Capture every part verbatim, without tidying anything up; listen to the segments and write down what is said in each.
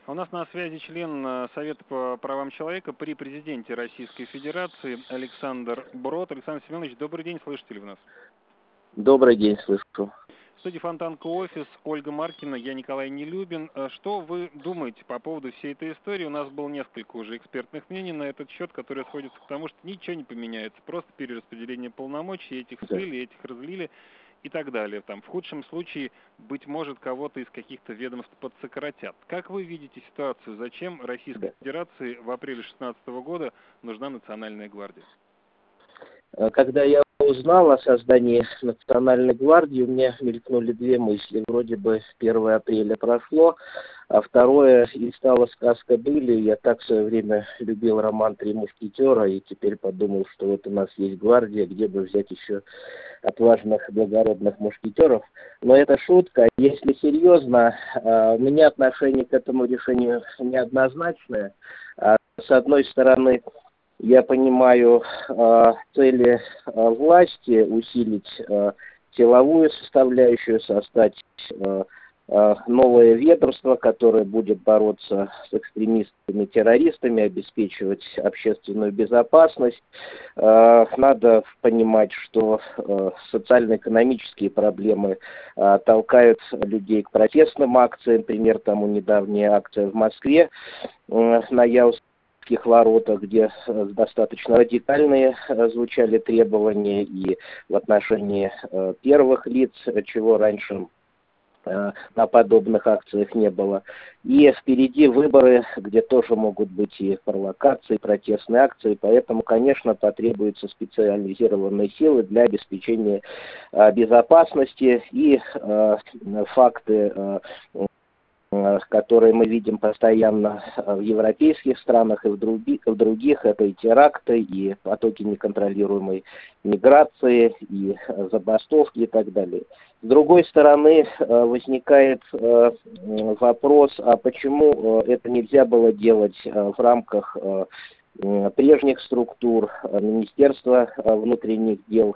У нас на связи член э, Совета по правам человека при президенте Российской Федерации Александр Брод. Александр Семенович, добрый день, слышите ли вы нас? Добрый день, слышу. В студии Фонтанка офис, Ольга Маркина, я Николай Нелюбин. Э, Что вы думаете по поводу всей этой истории? У нас было несколько уже экспертных мнений на этот счет, которые сходятся к тому, что ничего не поменяется. Просто перераспределение полномочий, этих слили, этих разлили и так далее. Там, в худшем случае, быть может, кого-то из каких-то ведомств подсократят. Как вы видите ситуацию? Зачем Российской Федерации в апреле две тысячи шестнадцатого года нужна Национальная гвардия? Когда я узнал о создании Национальной гвардии, у меня мелькнули две мысли. Вроде бы первое апреля прошло, а второе, и стала сказка были. Я так в свое время любил роман «Три мушкетера», и теперь подумал, что вот у нас есть гвардия, где бы взять еще отважных, благородных мушкетеров. Но это шутка. Если серьезно, у меня отношение к этому решению неоднозначное. С одной стороны, я понимаю э, цели э, власти усилить э, силовую составляющую, создать э, э, новое ведомство, которое будет бороться с экстремистами, террористами, обеспечивать общественную безопасность. Э, надо понимать, что э, социально-экономические проблемы э, толкают людей к протестным акциям. Пример тому недавняя акция в Москве э, на Яузском воротах, где достаточно радикальные звучали требования и в отношении первых лиц, чего раньше на подобных акциях не было. И впереди выборы, где тоже могут быть и провокации, и протестные акции, поэтому, конечно, потребуются специализированные силы для обеспечения безопасности и факты, которые мы видим постоянно в европейских странах и в других, в других, это и теракты, и потоки неконтролируемой миграции, и забастовки и так далее. С другой стороны, возникает вопрос, а почему это нельзя было делать в рамках прежних структур, Министерства внутренних дел,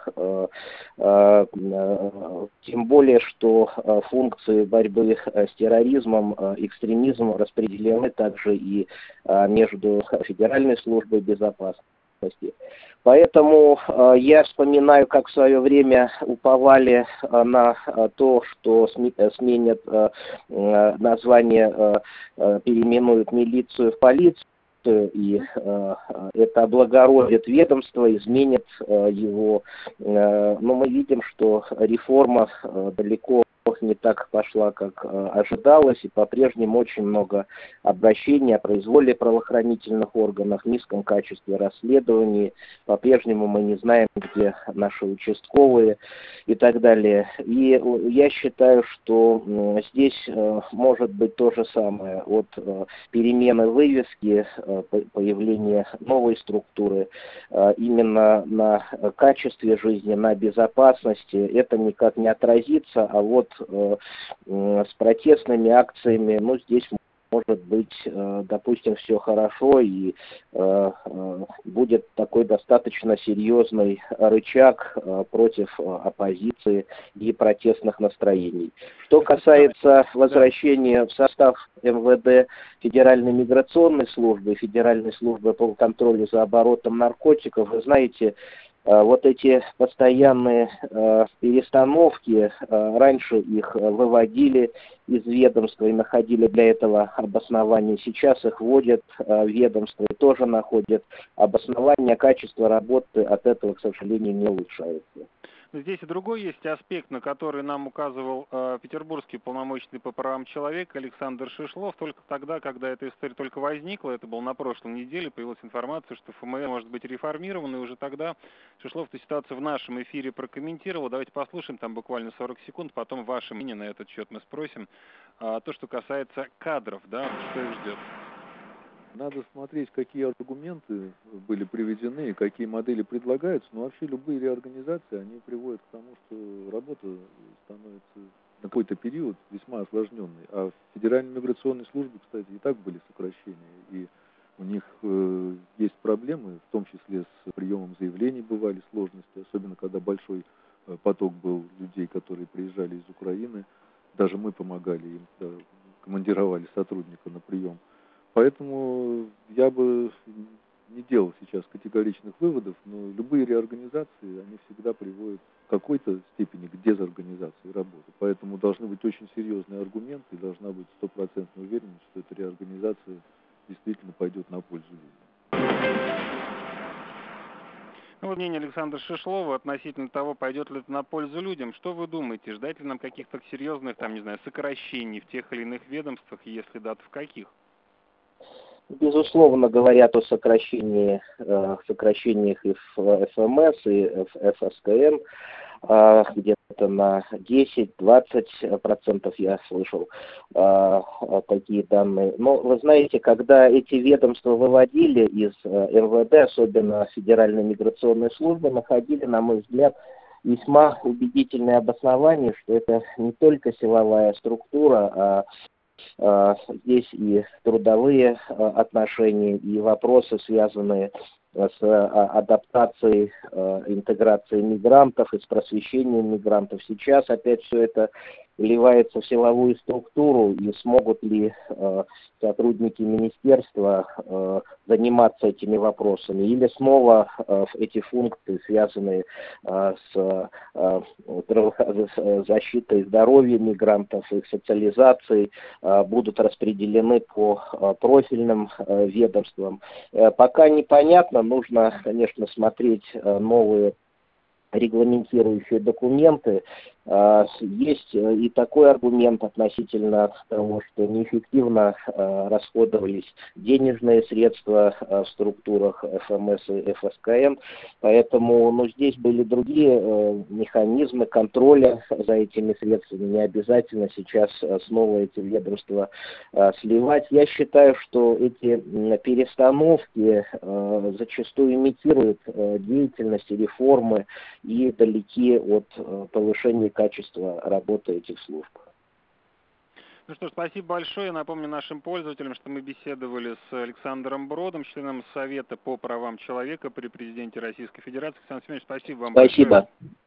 тем более, что функции борьбы с терроризмом, экстремизмом распределены также и между Федеральной службой безопасности. Поэтому э, я вспоминаю, как в свое время уповали э, на э, то, что сме сменят э, э, название, э, э, переименуют милицию в полицию, и э, это облагородит ведомство, изменит э, его. Э, но мы видим, что реформа э, далеко не так пошла, как э, ожидалось, и по-прежнему очень много обращений о произволе правоохранительных органов, низком качестве расследований. По-прежнему мы не знаем, где наши участковые и так далее. И я считаю, что э, здесь э, может быть то же самое. От э, перемены вывески, э, появления новой структуры, э, именно на качестве жизни, на безопасности, это никак не отразится, а вот с протестными акциями, ну, здесь может быть, допустим, все хорошо, и будет такой достаточно серьезный рычаг против оппозиции и протестных настроений. Что касается возвращения в состав эм вэ дэ Федеральной миграционной службы, Федеральной службы по контролю за оборотом наркотиков, вы знаете, вот эти постоянные э, перестановки, э, раньше их выводили из ведомства и находили для этого обоснование. Сейчас их вводят э, в ведомство и тоже находят обоснование. Качество работы от этого, к сожалению, не улучшается. Здесь и другой есть аспект, на который нам указывал э, петербургский полномочный по правам человека Александр Шишлов. Только тогда, когда эта история только возникла, это было на прошлой неделе, появилась информация, что эф эм эл может быть реформирован, и уже тогда Шишлов эту ситуацию в нашем эфире прокомментировал. Давайте послушаем, там буквально сорок секунд, потом ваше мнение на этот счет мы спросим. А, то, что касается кадров, да, что их ждет. Надо смотреть, какие аргументы были приведены, какие модели предлагаются. Но вообще любые реорганизации, они приводят к тому, что работа становится на какой-то период весьма осложненной. А в Федеральной миграционной службе, кстати, и так были сокращения. И у них э, есть проблемы, в том числе с приемом заявлений бывали сложности, особенно когда большой э, поток был людей, которые приезжали из Украины. Даже мы помогали им, да, командировали сотрудника на прием. Поэтому я бы не делал сейчас категоричных выводов, но любые реорганизации, они всегда приводят в какой-то степени к дезорганизации работы. Поэтому должны быть очень серьезные аргументы, и должна быть стопроцентная уверенность, что эта реорганизация действительно пойдет на пользу людям. Ну, вот мнение Александра Шишлова относительно того, пойдет ли это на пользу людям. Что вы думаете? Ждать ли нам каких-то серьезных, там, не знаю, сокращений в тех или иных ведомствах, если да, то в каких? Безусловно, говорят о сокращении, сокращениях и в эф эм эс, и в эф эс ка эм, где-то на десять-двадцать процентов я слышал такие данные. Но вы знаете, когда эти ведомства выводили из эм вэ дэ, особенно Федеральной миграционной службы, находили, на мой взгляд, весьма убедительное обоснование, что это не только силовая структура, а здесь и трудовые отношения, и вопросы, связанные с адаптацией, интеграцией мигрантов и с просвещением мигрантов. Сейчас опять все это вливается в силовую структуру, и смогут ли сотрудники министерства заниматься этими вопросами, или снова эти функции, связанные с защитой здоровья мигрантов, их социализацией, будут распределены по профильным ведомствам. Пока непонятно, нужно, конечно, смотреть новые регламентирующие документы. Есть и такой аргумент относительно того, что неэффективно расходовались денежные средства в структурах эф эм эс и эф эс ка эм, поэтому ну, здесь были другие механизмы контроля за этими средствами. Не обязательно сейчас снова эти ведомства сливать. Я считаю, что эти перестановки зачастую имитируют деятельность и реформы и далеки от повышения качества работы этих служб. Ну что ж, спасибо большое. Я напомню нашим пользователям, что мы беседовали с Александром Бродом, членом Совета по правам человека при президенте Российской Федерации. Александр Семенович, спасибо вам спасибо. большое.